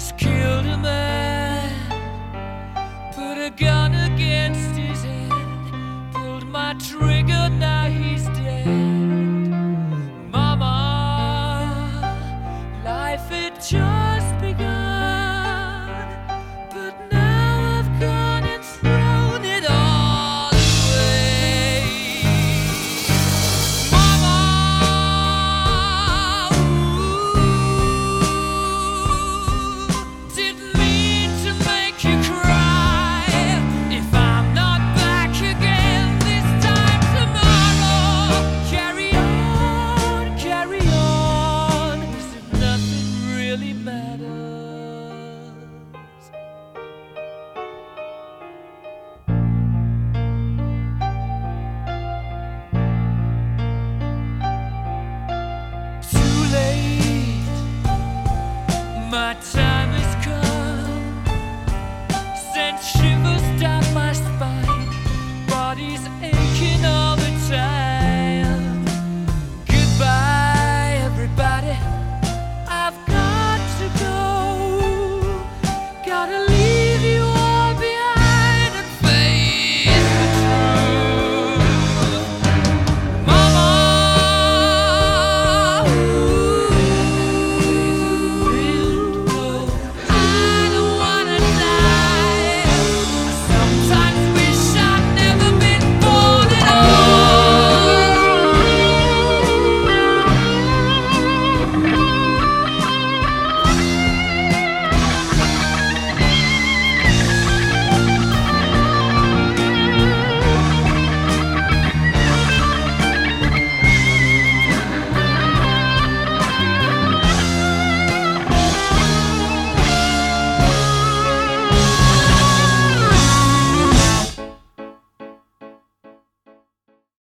killed a man, put a gun against his head, pulled my trigger, now he's dead. Mama, life had just begun, but now I've gone and thrown it all away. Mama, didn't mean to make you cry. If I'm not back again this time tomorrow, carry on, as if nothing really matters. Too late, my time